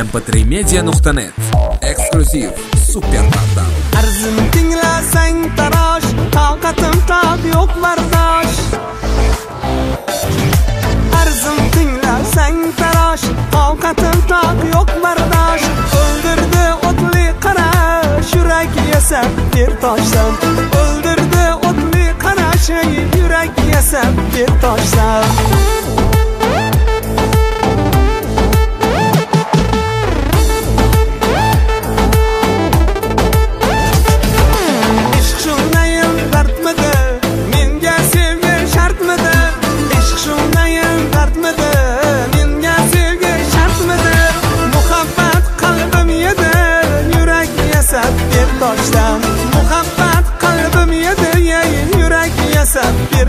mp3media.net eksklyuziv super portal. Arzim tinglasang tarosh, toqatim toq yo'q bardosh. Arzim tinglasang tarosh, toqatim toq yo'q bardosh. O'ldirdi o'tli qarash, yurak yasab bir toshdan. O'ldirdi o'tli qarash, yurak yasab bir toshdan. Muhabbat qalbim yedi, yurak yasab bir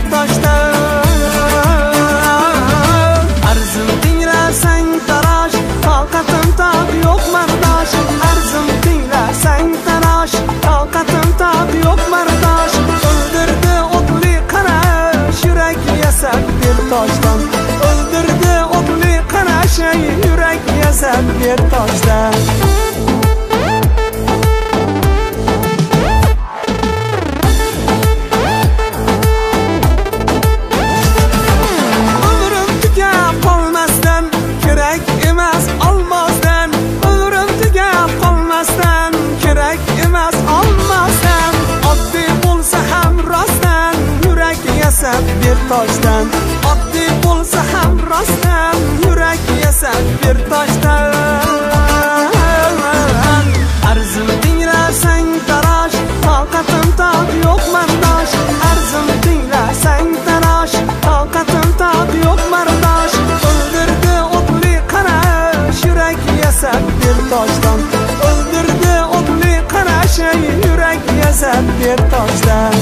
toshdan. Arzim tinglasang tarosh, toqatim toq yo'q mardosh. Arzim tinglasang tarosh, toqatim toq yo'q mardosh. O'ldirdi o'tli qarash, yurak yasab bir toshdan. O'ldirdi o'tli qarash, yurak yasab bir toshdan. Bir toshdan oddiy bo'lsa ham rostdan, yurak yasab bir toshdan. Arzim tinglasang tarosh, toqatim toq yo'q mardosh. Arzim tinglasang tarosh, toqatim toq yo'q mardosh. O'ldirdi o'tli qarash, yurak yasab bir toshdan. O'ldirdi o'tli qarash, yurak yasab bir toshdan.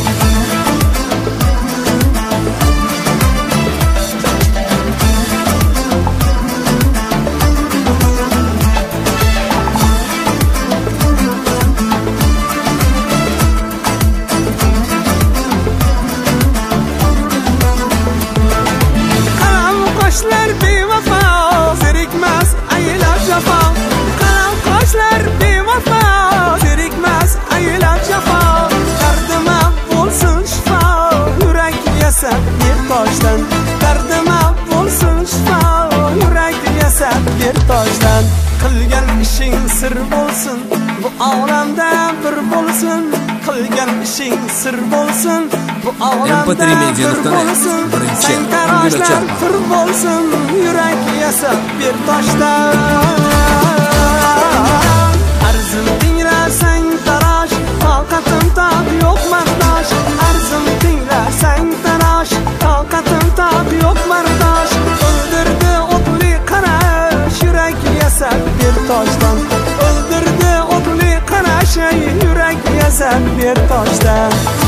Qoshlar bevafo, zerikmas aylar jafo. Qalam qoshlar bevafo, zerikmas aylar jafo. Dardima bo'lsin shifo, yurak yasab bir toshdan. Dardima bo'lsin shifo, yurak yasab bir toshdan. Qilgan ishing sir bo'lsin, bu olamda bir bo'lsin. Qilgan ishing sir bo'lsin, bu olamda bir bo'lsin. Sen taroshlar bir bo'lsin, yurak yasab bir toshdan. Arzim tinglasang tarosh, toqatim toq yo'q mardosh. Arzim tinglasang tarosh, toqatim toq yo'q mardosh. O'ldirdi o'tli qarash, yurak yasab bir toshdan. O'ldirdi o'tli qarash, yurak yasab bir toshdan.